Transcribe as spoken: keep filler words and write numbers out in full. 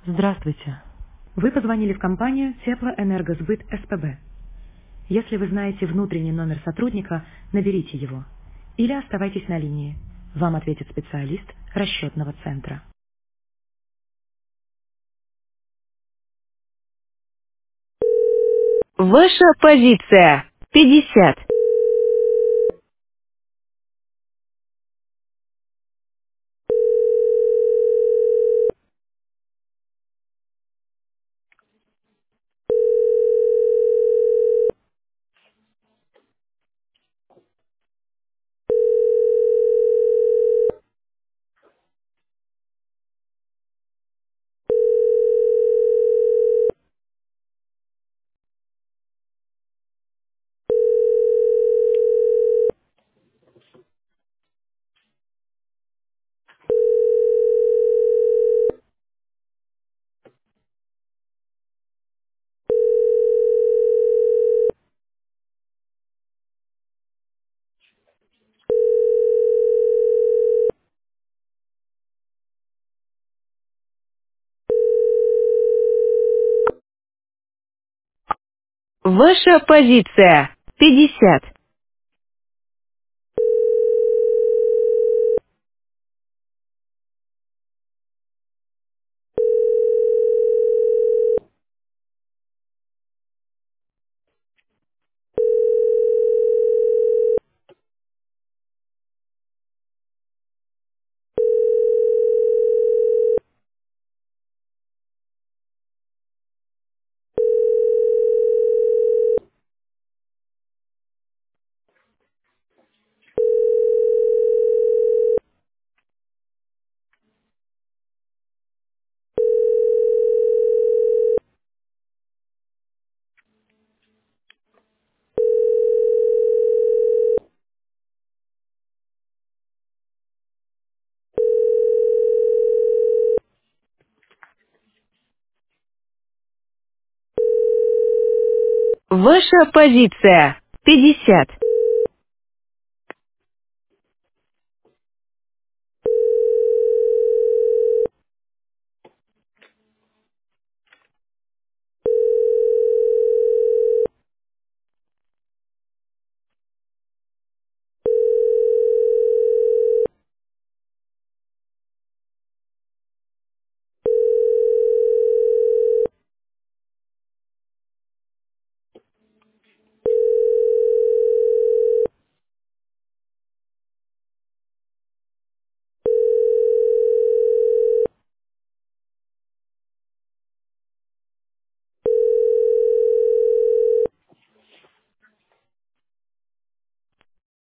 Здравствуйте. Вы позвонили в компанию Теплоэнергосбыт СПБ. Если вы знаете внутренний номер сотрудника, наберите его. Или оставайтесь на линии. Вам ответит специалист расчетного центра. Ваша позиция. пятьдесят. Ваша позиция. пятьдесят. Ваша позиция. пятьдесят.